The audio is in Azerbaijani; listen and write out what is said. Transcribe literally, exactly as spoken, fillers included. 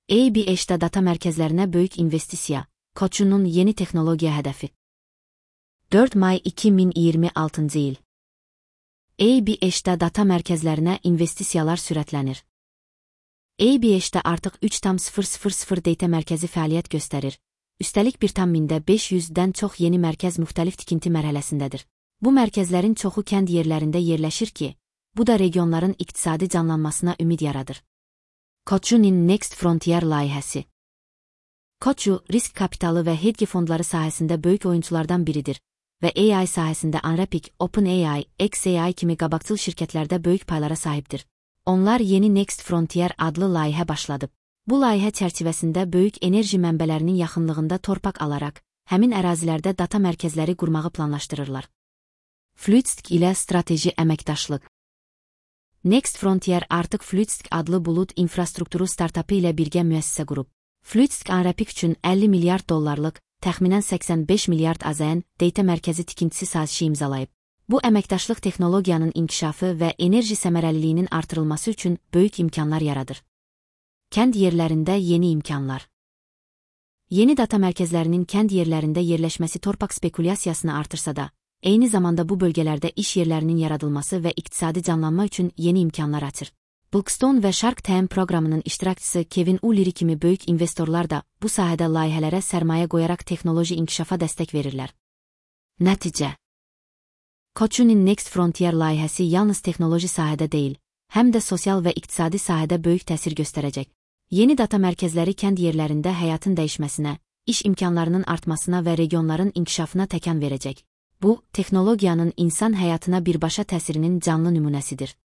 A B H-də data mərkəzlərinə böyük investisiya, Koçunun yeni texnologiya hədəfi. dörd may iki min iyirmi altıncı il. A B H-də data mərkəzlərinə investisiyalar sürətlənir. A B H-də artıq üç tam sıfır sıfır sıfır data mərkəzi fəaliyyət göstərir. Üstəlik bir tam mində beş yüzdən çox yeni mərkəz müxtəlif tikinti mərhələsindədir. Bu mərkəzlərin çoxu kənd yerlərində yerləşir ki, bu da regionların iqtisadi canlanmasına ümid yaradır. Koçunin Next Frontier layihəsi. Koçu, risk kapitalı və hedge fondları sahəsində böyük oyunculardan biridir və A I sahəsində Anthropic, OpenAI, X A I kimi qabaqcıl şirkətlərdə böyük paylara sahibdir. Onlar yeni Next Frontier adlı layihə başladıb. Bu layihə çərçivəsində böyük enerji mənbələrinin yaxınlığında torpaq alaraq, həmin ərazilərdə data mərkəzləri qurmağı planlaşdırırlar. Fluidstack ilə strateji əməkdaşlıq. Next Frontier artıq Fluidstack adlı bulut infrastrukturu startapı ilə birgə müəssisə qurub. Fluidstack Anthropic üçün əlli milyard dollarlıq, təxminən səksən beş milyard A Z N data mərkəzi tikintisi sazişi imzalayıb. Bu əməkdaşlıq texnologiyanın inkişafı və enerji səmərəliliyinin artırılması üçün böyük imkanlar yaradır. Kənd yerlərində yeni imkanlar. Yeni data mərkəzlərinin kənd yerlərində yerləşməsi torpaq spekulyasiyasını artırsa da, eyni zamanda bu bölgələrdə iş yerlərinin yaradılması və iqtisadi canlanma üçün yeni imkanlar açır. Blackstone və Shark Tank proqramının iştirakçısı Kevin O'Leary kimi böyük investorlar da bu sahədə layihələrə sərmayə qoyaraq texnoloji inkişafa dəstək verirlər. Nəticə. Koçunin Next Frontier layihəsi yalnız texnoloji sahədə deyil, həm də sosial və iqtisadi sahədə böyük təsir göstərəcək. Yeni data mərkəzləri kənd yerlərində həyatın dəyişməsinə, iş imkanlarının artmasına və regionların inkişafına təkan verəcək. Bu, texnologiyanın insan həyatına birbaşa təsirinin canlı nümunəsidir.